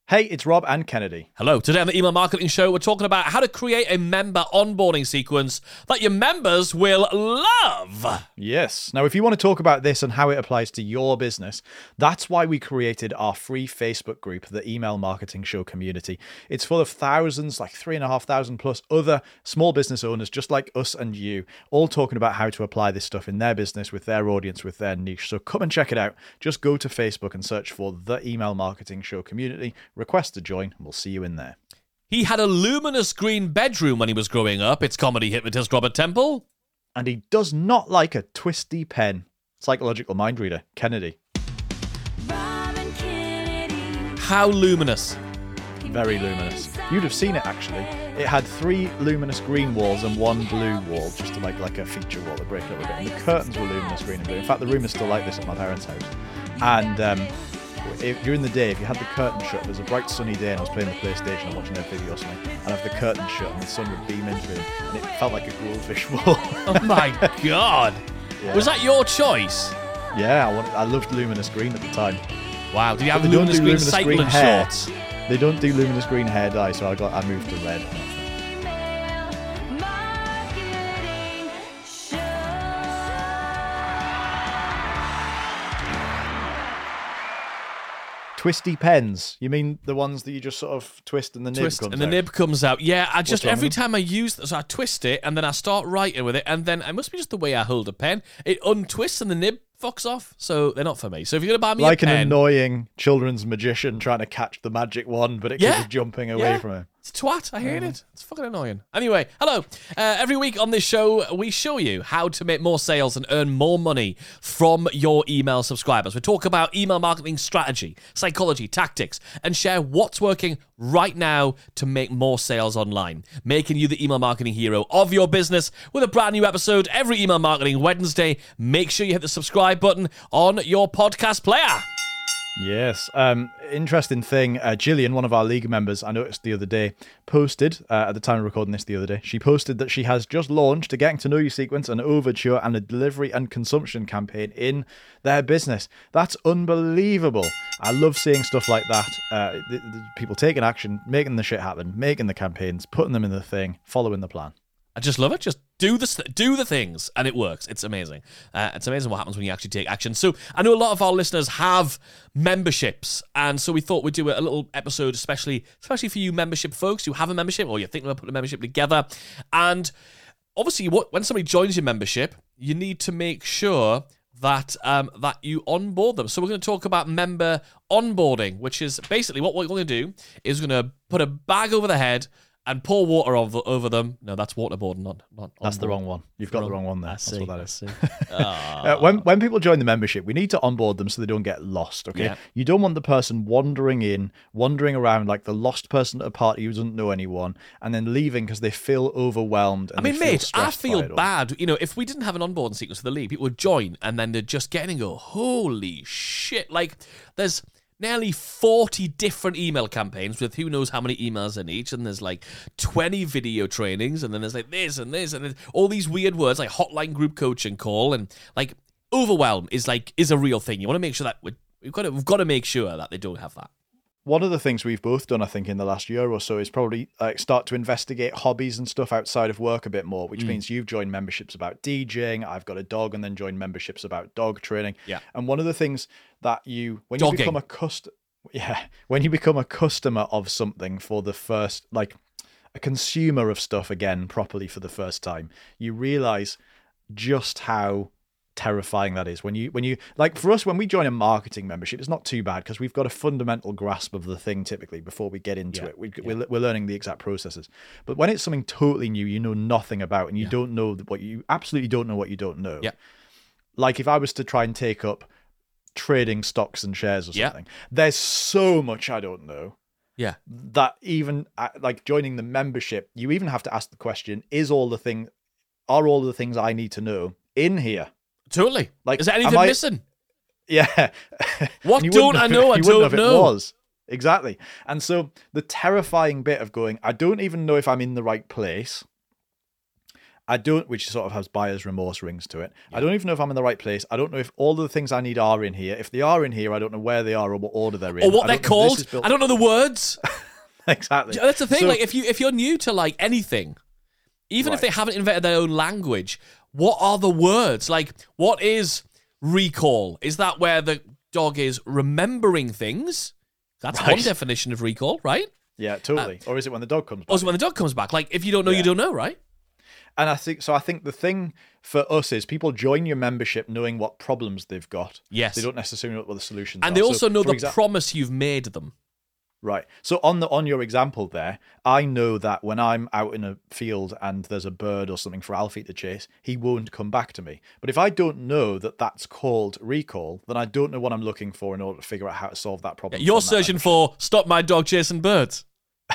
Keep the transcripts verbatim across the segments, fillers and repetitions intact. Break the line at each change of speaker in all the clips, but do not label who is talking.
Hey, it's Rob and Kennedy.
Hello. Today on the Email Marketing Show, we're talking about how to create a member onboarding sequence that your members will love.
Yes. Now, if you want to talk about this and how it applies to your business, that's why we created our free Facebook group, the Email Marketing Show community. It's full of thousands, like three and a half thousand plus other small business owners just like us and you, all talking about how to apply this stuff in their business, with their audience, with their niche. So come and check it out. Just go to Facebook and search for the Email Marketing Show community. Request to join, and we'll see you in there.
He had a luminous green bedroom when he was growing up. It's comedy hypnotist Robert Temple.
And he does not like a twisty pen. Psychological mind reader, Kennedy.
How luminous?
Very luminous. You'd have seen it, actually. It had three luminous green walls and one blue wall, just to make like a feature wall to break it up a bit. And the curtains were luminous green and blue. In fact, the room is still like this at my parents' house. And um, if, during the day, if you had the curtain shut, it was a bright sunny day and I was playing the PlayStation or watching a video or something, and I have the curtain shut and the sun would beam into it, and it felt like a goldfish wall.
Oh my God.
Yeah.
Was that your choice?
Yeah, I, wanted, I loved luminous green at the time.
Wow. Did you have
But they don't
luminous
do
green
luminous
cycling
green hair.
shorts?
They don't do luminous green hair dye, so I got I moved to red. Twisty pens. You mean the ones that you just sort of twist and the nib
Twist
comes
and the
out?
nib comes out. Yeah, I just
wrong
every
with them?
time I use so I twist it and then I start writing with it, and then it must be just the way I hold a pen. It untwists and the nib fucks off. So they're not for me. So if you're gonna buy me
Like
a pen,
an annoying children's magician trying to catch the magic wand, but it
Yeah.
keeps jumping away
Yeah.
from him.
It's a twat. I hate it. It's fucking annoying. Anyway, hello. Uh, every week on this show, we show you how to make more sales and earn more money from your email subscribers. We talk about email marketing strategy, psychology, tactics, and share what's working right now to make more sales online, making you the email marketing hero of your business with a brand new episode every Email Marketing Wednesday. Make sure you hit the subscribe button on your podcast player.
Yes. Um, interesting thing, uh, Gillian, one of our league members, I noticed the other day, posted, uh, at the time of recording this the other day, she posted that she has just launched a Getting to Know You sequence, an overture, and a delivery and consumption campaign in their business. That's unbelievable. I love seeing stuff like that. Uh, the, the people taking action, making the shit happen, making the campaigns, putting them in the thing, following the plan.
I just love it. Just do the do the things, and it works. It's amazing. Uh, it's amazing what happens when you actually take action. So I know a lot of our listeners have memberships, and so we thought we'd do a little episode, especially especially for you membership folks who have a membership or you're thinking about putting a membership together. And obviously, what, when somebody joins your membership, you need to make sure that um, that you onboard them. So we're going to talk about member onboarding, which is basically what we're going to do is we're going to put a bag over the head and pour water over, over them. No, that's waterboarding, not not.
That's the wrong one. You've got
Wrong.
the wrong one there.
I
That's
see,
what that
I
is.
see.
Uh, when when people join the membership, we need to onboard them so they don't get lost. Okay,
Yeah.
you don't want the person wandering in, wandering around like the lost person at a party who doesn't know anyone, and then leaving because they feel overwhelmed. And
I mean,
they feel
mate, I
stressed by
feel
it all.
bad. You know, if we didn't have an onboarding sequence for the league, people would join and then they'd just get in and go, holy shit. Like, there's nearly forty different email campaigns with who knows how many emails in each, and there's like twenty video trainings, and then there's like this and this, and all these weird words like hotline group coaching call, and like overwhelm is like is a real thing. You want to make sure that we're, we've got to we've got to make sure that they don't have that.
One of the things we've both done, I think, in the last year or so is probably like start to investigate hobbies and stuff outside of work a bit more, which
Mm.
means you've joined memberships about DJing. I've got a dog, and then joined memberships about dog training.
Yeah.
And one of the things that you, when
Dogging.
you become a cust, yeah, when you become a customer of something for the first, like a consumer of stuff again properly for the first time, you realize just how terrifying that is. When you when you like, for us, when we join a marketing membership, it's not too bad because we've got a fundamental grasp of the thing typically before we get into
Yeah,
it. We,
yeah.
we're, we're learning the exact processes. But when it's something totally new, you know nothing about, and you
Yeah.
don't know what you absolutely don't know what you don't know.
Yeah.
Like if I was to try and take up trading stocks and shares or
Yeah.
something, there's so much I don't know
Yeah.
that even uh, like joining the membership, you even have to ask the question: Is all the thing, are all the things I need to know in here?
Totally.
Like,
Is there anything
am I-
missing?
Yeah.
What
And you
don't
wouldn't
I
have-
know I
you wouldn't
don't
have if
know?
It was. Exactly. And so the terrifying bit of going, I don't even know if I'm in the right place. I don't, which sort of has buyer's remorse rings to it. Yeah. I don't even know if I'm in the right place. I don't know if all of the things I need are in here. If they are in here, I don't know where they are or what order they're in.
Or what they're called. I don't know the words.
Exactly.
That's the thing.
So,
like if you if you're new to like anything, even right. if they haven't invented their own language, what are the words? Like, what is recall? Is that where the dog is remembering things? That's right. one definition of recall, right?
Yeah, totally. Uh, or is it when the dog comes back?
Or is it when the dog comes back? Like, if you don't know, yeah. you don't know, right?
And I think so. I think the thing for us is people join your membership knowing what problems they've got.
Yes.
They don't necessarily know what the solutions
and
are.
And they also
so,
know the
exa-
promise you've made them.
Right. So on the on your example there, I know that when I'm out in a field and there's a bird or something for Alfie to chase, he won't come back to me. But if I don't know that that's called recall, then I don't know what I'm looking for in order to figure out how to solve that problem.
Yeah, you're searching for stop my dog chasing birds.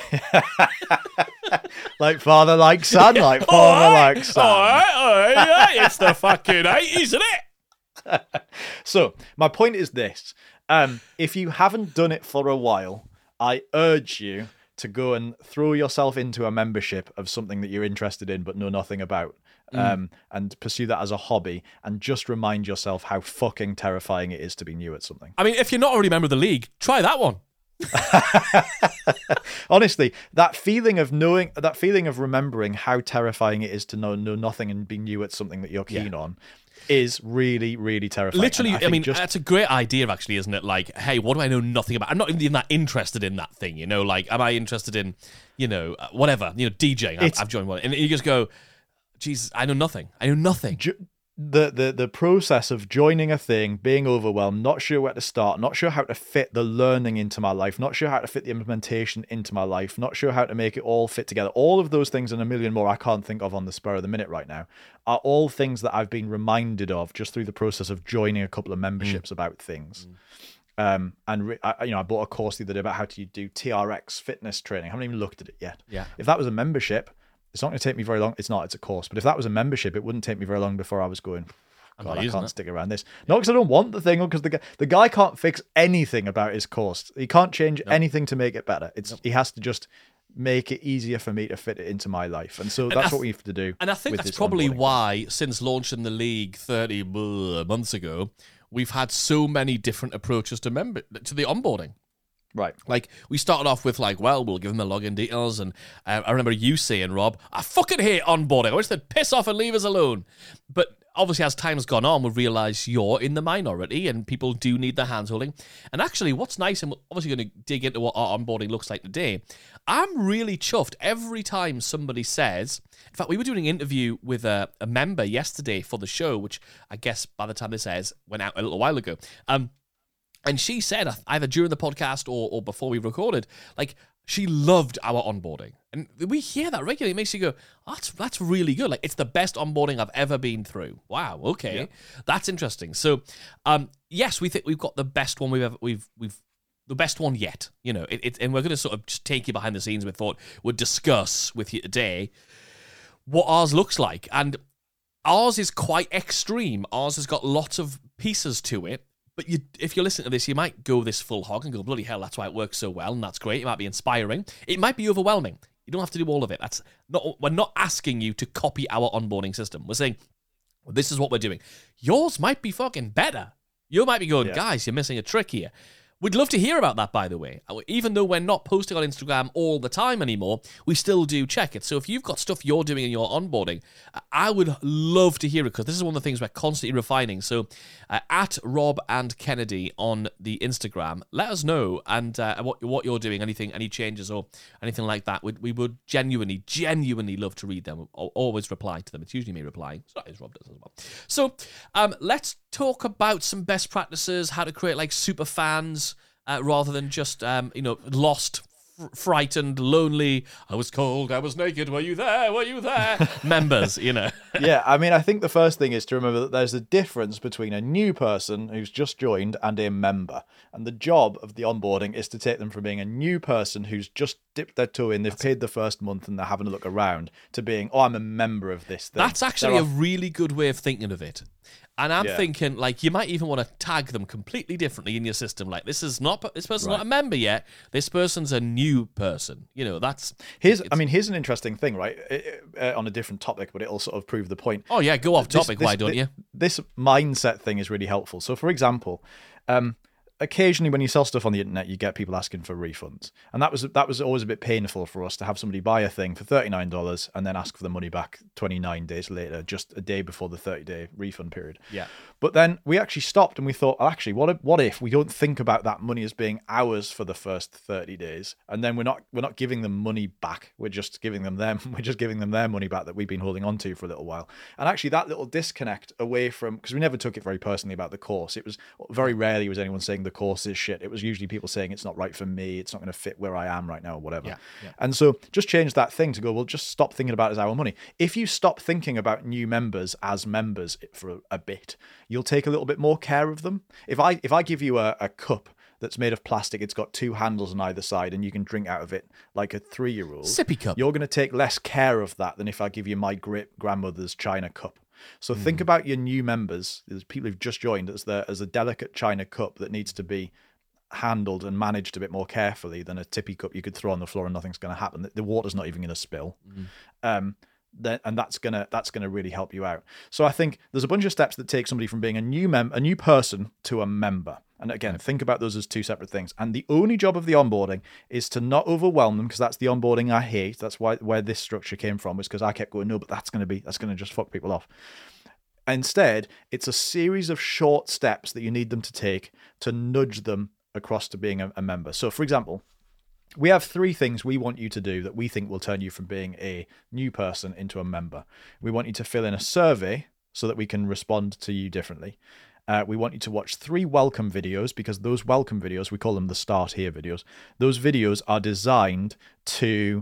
Like father, like son, like father,
right,
like son.
All right, all right, yeah, it's the fucking eighties, isn't it?
So my point is this: um, if you haven't done it for a while, I urge you to go and throw yourself into a membership of something that you're interested in but know nothing about. Mm. Um, and pursue that as a hobby, and just remind yourself how fucking terrifying it is to be new at something.
I mean, if you're not already a member of the league, try that one.
Honestly, that feeling of knowing, that feeling of remembering how terrifying it is to know know nothing and be new at something that you're keen yeah. on is really, really terrifying.
Literally, I,
I
mean,
just...
that's a great idea, actually, isn't it? Like, hey, what do I know nothing about? I'm not even that interested in that thing, you know? Like, am I interested in, you know, whatever, you know, DJing? I've, I've joined one. And you just go, Jesus, I know nothing. I know nothing.
Ju- The, the the process of joining a thing, being overwhelmed, not sure where to start, not sure how to fit the learning into my life, not sure how to fit the implementation into my life, not sure how to make it all fit together. All of those things and a million more I can't think of on the spur of the minute right now are all things that I've been reminded of just through the process of joining a couple of memberships mm. about things. Mm. Um, and re- I, you know, I bought a course the other day about how to do T R X fitness training. I haven't even looked at it yet.
Yeah.
If that was a membership, it's not going to take me very long. It's not, it's a course. But if that was a membership, it wouldn't take me very long before I was going, God, I can't it. stick around this. Not because I don't want the thing, or because the guy, the guy can't fix anything about his course. He can't change nope. anything to make it better. It's nope. He has to just make it easier for me to fit it into my life. And so and that's th- what we have to do.
And I think that's probably why, since launching the league thirty months ago, we've had so many different approaches to member to the onboarding.
Right.
Like, we started off with, like, well, we'll give them the login details. And uh, I remember you saying, Rob, I fucking hate onboarding. I wish they'd piss off and leave us alone. But obviously, as time's gone on, we've realised you're in the minority and people do need the hand-holding. And actually, what's nice, and we're obviously going to dig into what our onboarding looks like today, I'm really chuffed every time somebody says... In fact, we were doing an interview with a, a member yesterday for the show, which I guess by the time this airs, went out a little while ago. Um... And she said, either during the podcast or, or before we recorded, like, she loved our onboarding. And we hear that regularly. It makes you go, oh, that's, that's really good. Like, it's the best onboarding I've ever been through. Wow, okay. Yeah. That's interesting. So, um, yes, we think we've got the best one we've ever, we've, we've, the best one yet. You know, it, it, and we're going to sort of just take you behind the scenes. We thought we'd discuss with you today what ours looks like. And ours is quite extreme. Ours has got lots of pieces to it. But you, if you're listening to this, you might go this full hog and go, bloody hell, that's why it works so well, and that's great. It might be inspiring. It might be overwhelming. You don't have to do all of it. That's not. We're not asking you to copy our onboarding system. We're saying, well, this is what we're doing. Yours might be fucking better. You might be going, yeah. guys, you're missing a trick here. We'd love to hear about that, by the way. Even though we're not posting on Instagram all the time anymore, we still do check it. So if you've got stuff you're doing in your onboarding, I would love to hear it, because this is one of the things we're constantly refining. So uh, at Rob and Kennedy on the Instagram, let us know and uh, what what you're doing, anything, any changes or anything like that. We'd, we would genuinely, genuinely love to read them. We'll always reply to them. It's usually me replying. Sometimes Rob does as well. So um, let's talk about some best practices, how to create like super fans, uh, rather than just, um, you know, lost, fr- frightened, lonely, I was cold, I was naked, were you there, were you there, members, you know.
Yeah, I mean, I think the first thing is to remember that there's a difference between a new person who's just joined and a member. And the job of the onboarding is to take them from being a new person who's just dipped their toe in, they've That's paid the first month, and they're having a look around, to being, oh, I'm a member of this thing.
That's actually
They're
a
off-
really good way of thinking of it. And I'm
Yeah.
thinking, like, you might even want to tag them completely differently in your system. Like, this is not this person's
Right.
not a member yet. This person's a new person. You know, that's
Here's,
it's-
I mean, here's an interesting thing, right? Uh, on a different topic, but it'll sort of prove the point.
Oh yeah, go off
This-
topic.
this-
Why don't
thi-
you?
This mindset thing is really helpful. So, for example, um, occasionally when you sell stuff on the internet, you get people asking for refunds, and that was that was always a bit painful for us to have somebody buy a thing for thirty-nine dollars and then ask for the money back twenty-nine days later, just a day before the thirty-day refund period.
Yeah.
But then we actually stopped and we thought, oh, actually, what if, what if we don't think about that money as being ours for the first thirty days, and then we're not we're not giving them money back. We're just giving them them. We're just giving them their money back that we've been holding on to for a little while. And actually, that little disconnect away from, because we never took it very personally about the course. It was very rarely was anyone saying the course is shit. It was usually people saying it's not right for me. It's not going to fit where I am right now, or whatever.
Yeah, yeah.
And so just change that thing to go, well, just stop thinking about it as our money. If you stop thinking about new members as members for a, a bit, you'll take a little bit more care of them. If I if I give you a, a cup that's made of plastic, it's got two handles on either side, and you can drink out of it like a three-year-old.
Sippy cup.
You're going to take less care of that than if I give you my great grandmother's china cup. So
Mm.
think about your new members, there's people who've just joined, as the as a delicate china cup that needs to be handled and managed a bit more carefully than a tippy cup you could throw on the floor and nothing's going to happen. The, the water's not even going to spill.
Mm.
Um, then, and that's gonna that's gonna really help you out. So I think there's a bunch of steps that take somebody from being a new mem a new person to a member. And again, think about those as two separate things. And the only job of the onboarding is to not overwhelm them, because that's the onboarding I hate. That's why where this structure came from, was because I kept going, no, but that's gonna be that's gonna just fuck people off. Instead, it's a series of short steps that you need them to take to nudge them across to being a, a member. So, for example, we have three things we want you to do that we think will turn you from being a new person into a member. We want you to fill in a survey so that we can respond to you differently. Uh, we want you to watch three welcome videos, because those welcome videos, we call them the Start Here videos. Those videos are designed to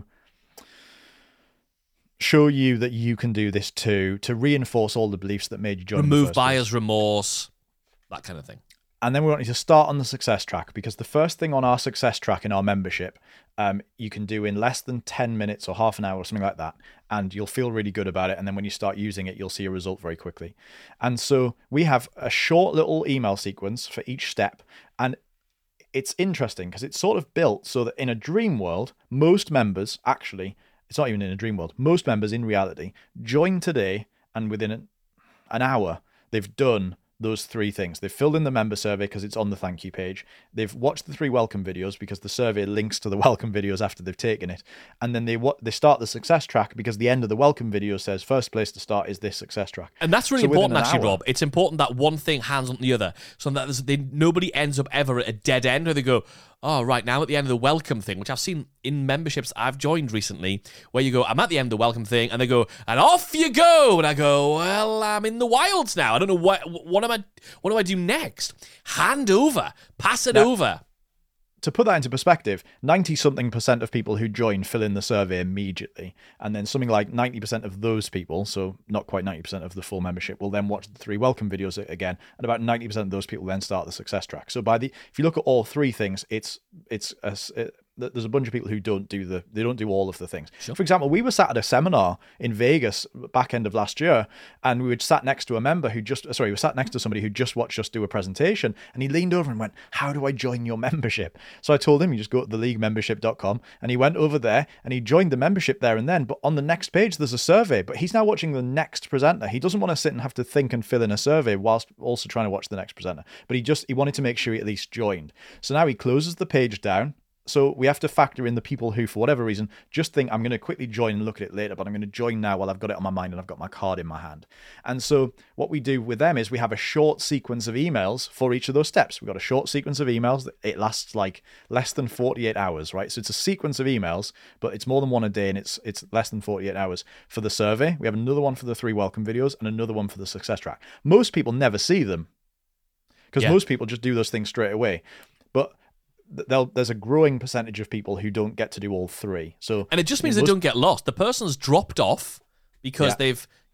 show you that you can do this too, to reinforce all the beliefs that made you join.
Remove buyer's remorse, that kind of thing.
And then we want you to start on the success track, because the first thing on our success track in our membership, um, you can do in less than ten minutes or half an hour or something like that. And you'll feel really good about it. And then when you start using it, you'll see a result very quickly. And so we have a short little email sequence for each step. And it's interesting because it's sort of built so that in a dream world, most members actually, it's not even in a dream world, most members in reality join today, and within an, an hour, they've done those three things. They've filled in the member survey because it's on the thank you page. They've watched the three welcome videos because the survey links to the welcome videos after they've taken it. And then they what they start the success track because the end of the welcome video says first place to start is this success track.
And that's really
So within
important,
an
actually,
hour-
Rob. It's important that one thing hands on the other, so that there's, they, nobody ends up ever at a dead end where they go, oh, right, now I'm at the end of the welcome thing, which I've seen in memberships I've joined recently, where you go, I'm at the end of the welcome thing, and they go, and off you go. And I go, well, I'm in the wilds now. I don't know what what am I what do I do next? Hand over, pass it
Now-
over.
To put that into perspective, ninety something percent of people who join fill in the survey immediately. And then something like ninety percent of those people, so not quite ninety percent of the full membership, will then watch the three welcome videos again. And about ninety percent of those people then start the success track. So by the, if you look at all three things, it's, it's, a, it, there's a bunch of people who don't do the, they don't do all of the things.
Sure.
For example, we were sat at a seminar in Vegas back end of last year, and we were sat next to a member who just, sorry, we were sat next to somebody who just watched us do a presentation, and he leaned over and went, how do I join your membership? So I told him, you just go to the league membership dot com, and he went over there and he joined the membership there and then, but on the next page, there's a survey, but he's now watching the next presenter. He doesn't want to sit and have to think and fill in a survey whilst also trying to watch the next presenter, but he just, he wanted to make sure he at least joined. So now he closes the page down. So we have to factor in the people who, for whatever reason, just think, I'm going to quickly join and look at it later, but I'm going to join now while I've got it on my mind and I've got my card in my hand. And so what we do with them is we have a short sequence of emails for each of those steps. We've got a short sequence of emails. That it lasts like less than forty-eight hours, right? So it's a sequence of emails, but it's more than one a day, and it's it's less than forty-eight hours. For the survey, we have another one for the three welcome videos and another one for the success track. Most people never see them because
Yeah.
most people just do those things straight away. But They'll, there's a growing percentage of people who don't get to do all three. So,
And it just means
most-
they don't get lost. The person's dropped off because
Yeah.
they've,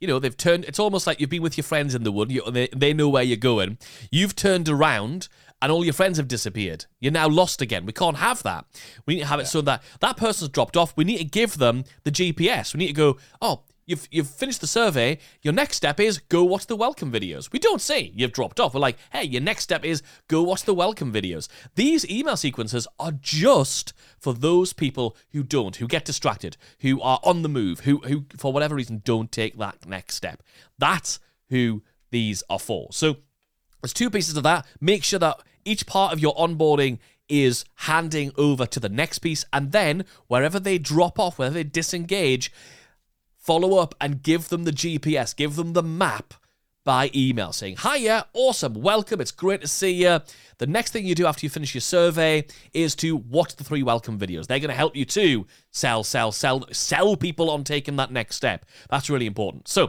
you know, they've turned, it's almost like you've been with your friends in the wood, you, they, they know where you're going. You've turned around and all your friends have disappeared. You're now lost again. We can't have that. We need to have it yeah. so that that person's dropped off. We need to give them the G P S. We need to go, oh, You've you've finished the survey. Your next step is go watch the welcome videos. We don't say you've dropped off. We're like, hey, your next step is go watch the welcome videos. These email sequences are just for those people who don't, who get distracted, who are on the move, who who for whatever reason don't take that next step. That's who these are for. So there's two pieces of that. Make sure that each part of your onboarding is handing over to the next piece, and then wherever they drop off, wherever they disengage, follow up and give them the G P S, give them the map by email saying, hiya, awesome, welcome, it's great to see you. The next thing you do after you finish your survey is to watch the three welcome videos. They're going to help you to sell, sell, sell, sell people on taking that next step. That's really important. So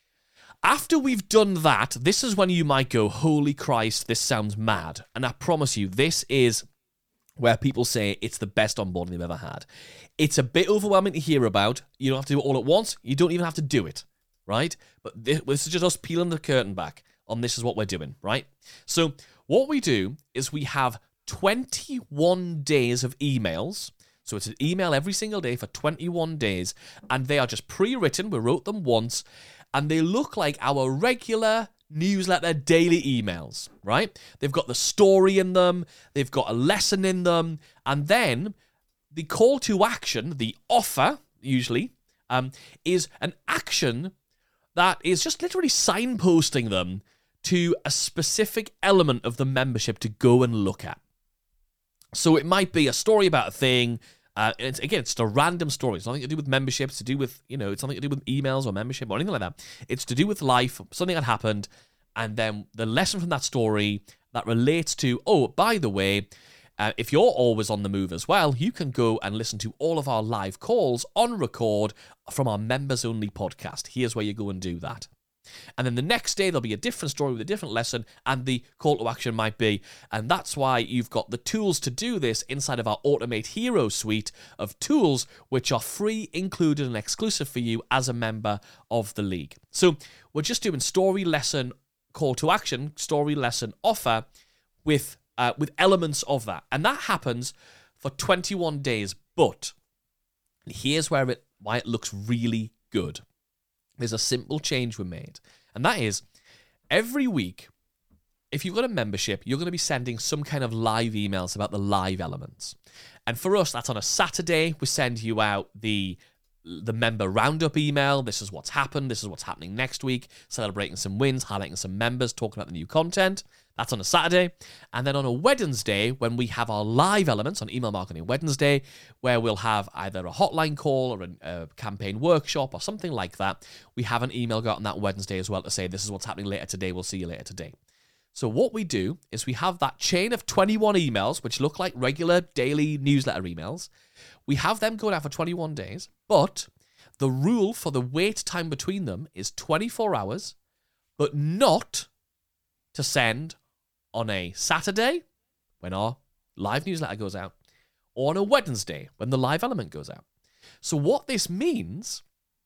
after we've done that, this is when you might go, holy Christ, this sounds mad. And I promise you, this is where people say it's the best onboarding they've ever had. It's a bit overwhelming to hear about. You don't have to do it all at once. You don't even have to do it, right? But this, this is just us peeling the curtain back on this is what we're doing, right? So what we do is we have twenty-one days of emails. So it's an email every single day for twenty-one days, and they are just pre-written. We wrote them once, and they look like our regular newsletter daily emails, right? They've got the story in them, they've got a lesson in them, and then the call to action, the offer, usually, um, is an action that is just literally signposting them to a specific element of the membership to go and look at. So it might be a story about a thing. Uh, it's, again, it's just a random story. It's nothing to do with membership. It's to do with, you know, it's nothing to do with emails or membership or anything like that. It's to do with life, something that happened, and then the lesson from that story that relates to, oh, by the way, uh, if you're always on the move as well, you can go and listen to all of our live calls on record from our members-only podcast. Here's where you go and do that. And then the next day, there'll be a different story with a different lesson, and the call to action might be, and that's why you've got the tools to do this inside of our Automate Hero suite of tools, which are free, included, and exclusive for you as a member of the league. So we're just doing story, lesson, call to action, story, lesson, offer with uh, with elements of that. And that happens for twenty-one days. But here's where it why it looks really good. There's a simple change we made, and that is every week, if you've got a membership, you're going to be sending some kind of live emails about the live elements. And for us, that's on a Saturday. We send you out the the member roundup email. This is what's happened. This is what's happening next week. Celebrating some wins, highlighting some members, talking about the new content. That's on a Saturday. And then on a Wednesday, when we have our live elements on Email Marketing Wednesday, where we'll have either a hotline call or a, a campaign workshop or something like that, we have an email go out on that Wednesday as well to say, this is what's happening later today. We'll see you later today. So what we do is we have that chain of twenty-one emails, which look like regular daily newsletter emails. We have them going out for twenty-one days, but the rule for the wait time between them is twenty-four hours, but not to send on a Saturday when our live newsletter goes out, or on a Wednesday when the live element goes out. So what this means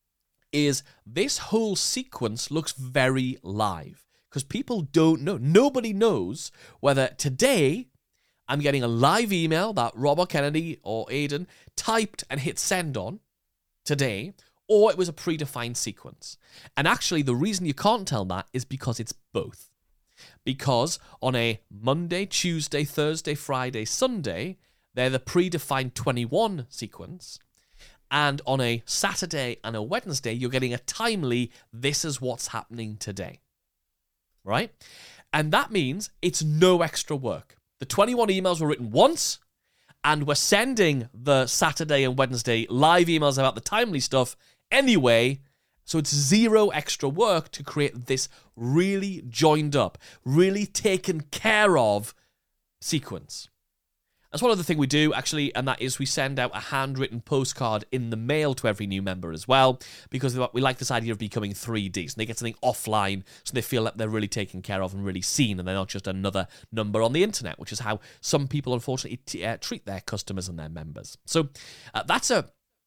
is this whole sequence looks very live, because people don't know. Nobody knows whether today I'm getting a live email that Robert Kennedy or Aidan typed and hit send on today, or it was a predefined sequence. And actually, the reason you can't tell that is because it's both. Because on a Monday, Tuesday, Thursday, Friday, Sunday, they're the predefined twenty-one sequence. And on a Saturday and a Wednesday, you're getting a timely, this is what's happening today. Right? And that means it's no extra work. The twenty-one emails were written once, and we're sending the Saturday and Wednesday live emails about the timely stuff anyway, so it's zero extra work to create this really joined up, really taken care of sequence. That's one other thing we do, actually, and that is we send out a handwritten postcard in the mail to every new member as well, because we like this idea of becoming three D, so they get something offline, so they feel like they're really taken care of and really seen, and they're not just another number on the internet, which is how some people, unfortunately, t- uh, treat their customers and their members. So uh, that's a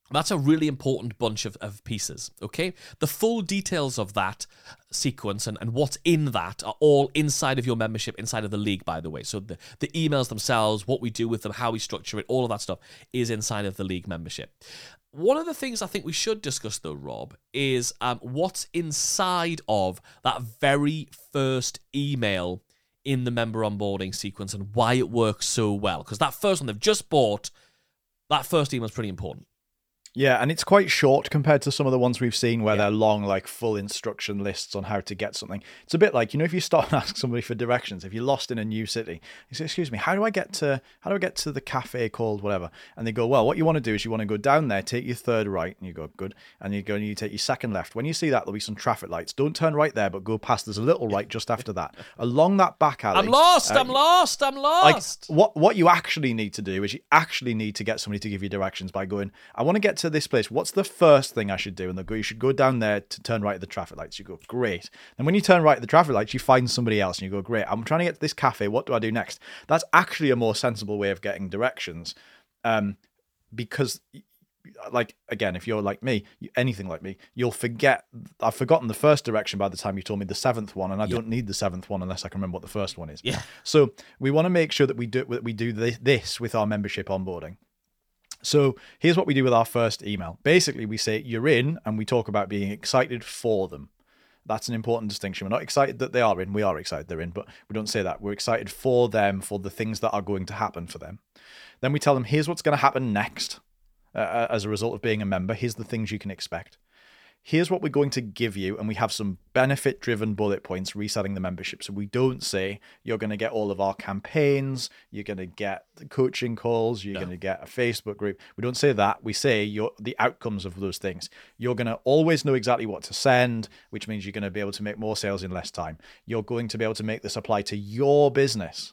That's a really important bunch of, of pieces, okay? The full details of that sequence and, and what's in that are all inside of your membership, inside of the league, by the way. So the, the emails themselves, what we do with them, how we structure it, all of that stuff is inside of the league membership. One of the things I think we should discuss, though, Rob, is um, what's inside of that very first email in the member onboarding sequence and why it works so well. Because that first one they've just bought, that first email is pretty important.
Yeah, and it's quite short compared to some of the ones we've seen where
Yeah.
they're long, like full instruction lists on how to get something. It's a bit like, you know, if you start and ask somebody for directions, if you're lost in a new city, you say, excuse me, how do I get to how do I get to the cafe called whatever? And they go, well, what you want to do is you want to go down there, take your third right, and you go, good. And you go and you take your second left. When you see that, there'll be some traffic lights. Don't turn right there, but go past. There's a little right just after that. Along that back alley.
I'm lost,
uh,
I'm lost, I'm
Like
lost.
what what you actually need to do is you actually need to get somebody to give you directions by going, I want to get to this place. What's the first thing I should do? And they go, you should go down there to turn right at the traffic lights. You go, great. And when you turn right at the traffic lights, you find somebody else and you go, great. I'm trying to get to this cafe. What do I do next? That's actually a more sensible way of getting directions. Um, because like, again, if you're like me, anything like me, you'll forget. I've forgotten the first direction by the time you told me the seventh one, and I
Yeah.
don't need the seventh one unless I can remember what the first one is.
Yeah.
So we want to make sure that we do that we do this, this with our membership onboarding. So here's what we do with our first email. Basically, we say you're in, and we talk about being excited for them. That's an important distinction. We're not excited that they are in. We are excited they're in, but we don't say that. We're excited for them, for the things that are going to happen for them. Then we tell them, here's what's going to happen next uh, as a result of being a member. Here's the things you can expect. Here's what we're going to give you, and we have some benefit-driven bullet points resetting the membership. So we don't say you're going to get all of our campaigns, you're going to get the coaching calls, you're
No.
going to get a Facebook group. We don't say that. We say you're, the outcomes of those things. You're going to always know exactly what to send, which means you're going to be able to make more sales in less time. You're going to be able to make this apply to your business.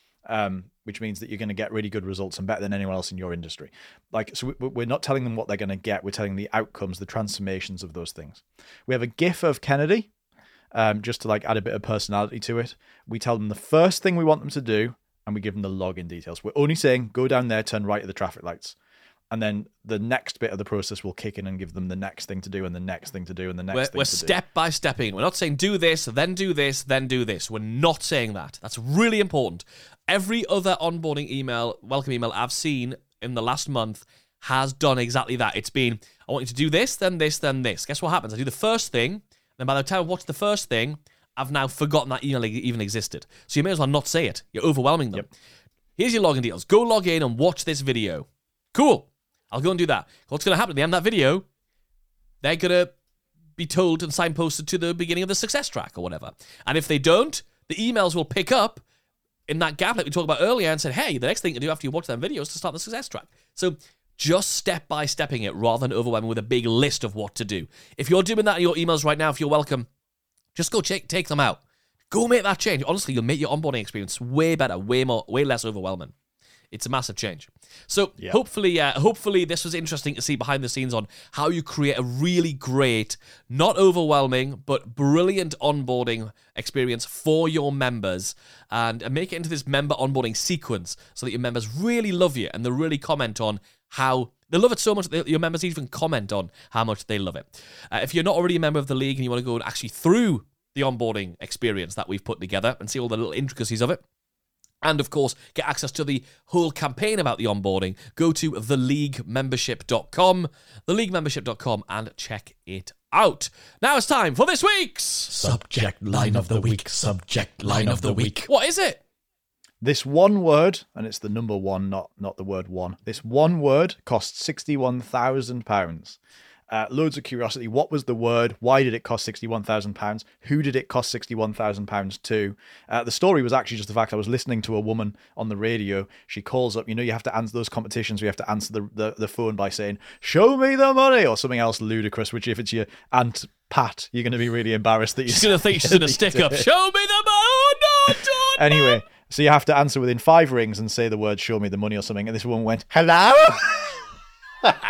Um, which means that you're going to get really good results and better than anyone else in your industry. Like, so we- we're not telling them what they're going to get. We're telling the outcomes, the transformations of those things. We have a GIF of Kennedy, um, just to like add a bit of personality to it. We tell them the first thing we want them to do, and we give them the login details. We're only saying, go down there, turn right at the traffic lights. And then the next bit of the process will kick in and give them the next thing to do and the next thing to do and the next
We're,
thing
we're
to do.
step by stepping. We're not saying do this, then do this, then do this. We're not saying that. That's really important. Every other onboarding email, welcome email I've seen in the last month has done exactly that. It's been, I want you to do this, then this, then this. Guess what happens? I do the first thing, then by the time I watch the first thing, I've now forgotten that email even existed. So you may as well not say it. You're overwhelming them.
Yep.
Here's your login details. Go log in and watch this video. Cool. I'll go and do that. What's going to happen at the end of that video? They're going to be told and signposted to the beginning of the success track or whatever. And if they don't, the emails will pick up in that gap that we talked about earlier and said, hey, the next thing to do after you watch that video is to start the success track. So just step by stepping it rather than overwhelming with a big list of what to do. If you're doing that in your emails right now, if you're welcome, just go check, take them out. Go make that change. Honestly, you'll make your onboarding experience way better, way more, way less overwhelming. It's a massive change. So
Yeah.
hopefully, uh, hopefully this was interesting to see behind the scenes on how you create a really great, not overwhelming, but brilliant onboarding experience for your members and, and make it into this member onboarding sequence so that your members really love you and they really comment on how they love it so much that your members even comment on how much they love it. Uh, if you're not already a member of the league and you want to go actually through the onboarding experience that we've put together and see all the little intricacies of it, and, of course, get access to the whole campaign about the onboarding, go to the league membership dot com, the league membership dot com, and check it out. Now it's time for this week's...
Subject line of the week. Subject line of the week.
What is it?
This one word, and it's the number one, not not the word one. This one word costs sixty-one thousand pounds. Uh, loads of curiosity. What was the word? Why did it cost sixty-one thousand pounds? Who did it cost sixty-one thousand pounds to? Uh, the story was actually just the fact I was listening to a woman on the radio. She calls up, you know, you have to answer those competitions where you have to answer the, the, the phone by saying, show me the money, or something else ludicrous, which if it's your Aunt Pat, you're going to be really embarrassed that you
She's going to think she's going to stick up. Show me the money. Oh, no, don't.
Anyway, so you have to answer within five rings and say the word show me the money or something. And this woman went, hello?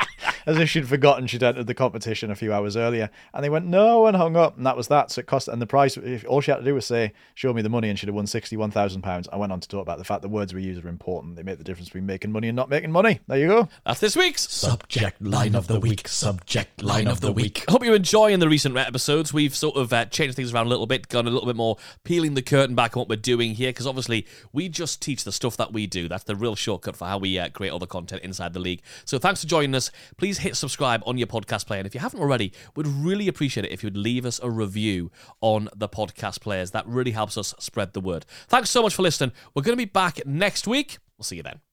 as if she'd forgotten she'd entered the competition a few hours earlier. And they went, no, and hung up. And that was that. So it cost, and the price, if all she had to do was say, show me the money, and she'd have won sixty-one thousand pounds. I went on to talk about the fact the words we use are important. They make the difference between making money and not making money. There you go.
That's this week's
Subject line of the week. Subject line of the week.
I hope you're enjoying the recent episodes. We've sort of uh, changed things around a little bit, gone a little bit more peeling the curtain back on what we're doing here, because obviously we just teach the stuff that we do. That's the real shortcut for how we uh, create all the content inside the league. So thanks for joining us. Please hit subscribe on your podcast player, and if you haven't already, we'd really appreciate it if you'd leave us a review on the podcast players. That really helps us spread the word. Thanks so much for listening. We're going to be back next week. We'll see you then.